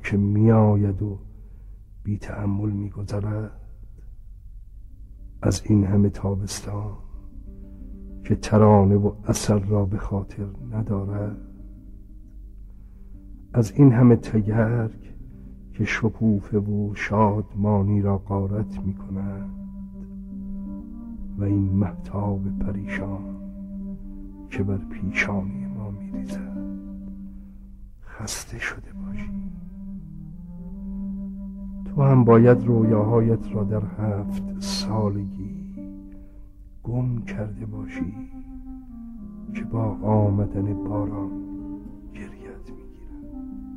که می آید و بی تأمل می گذرد، از این همه تابستان که ترانه و اثر را به خاطر ندارد، از این همه تگرگ که شکوفه و شادمانی را غارت می کند، و این مهتاب پریشان که بر پیشانی ما می ریزد. خسته شده باشی. تو هم باید رویاهایت را در 7 سالگی گم کرده باشی که با آمدن باران گریت میگیرد.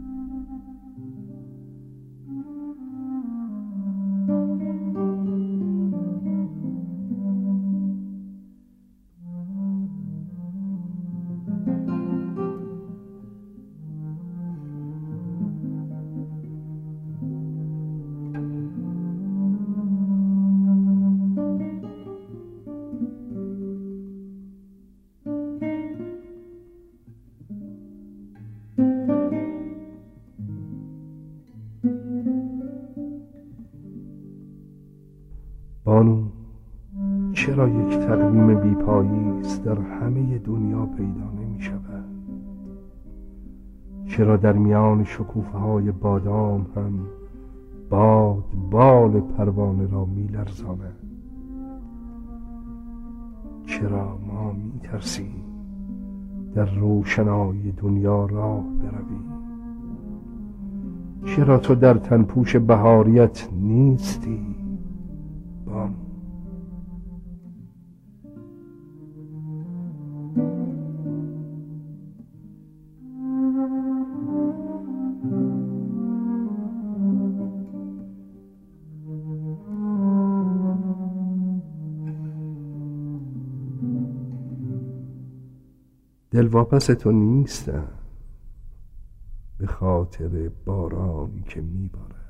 بانو، چرا یک تقویم بی‌پاییز در همه دنیا پیدا نمی شود؟ چرا در میان شکوفه های بادام هم باد بال پروانه را می لرزاند؟ چرا ما می ترسیم در روشنایی دنیا راه برویم؟ چرا تو در تنپوش بهاریت نیستی بانو؟ دلواپس تو نیستم به خاطر بارانی که میبارد.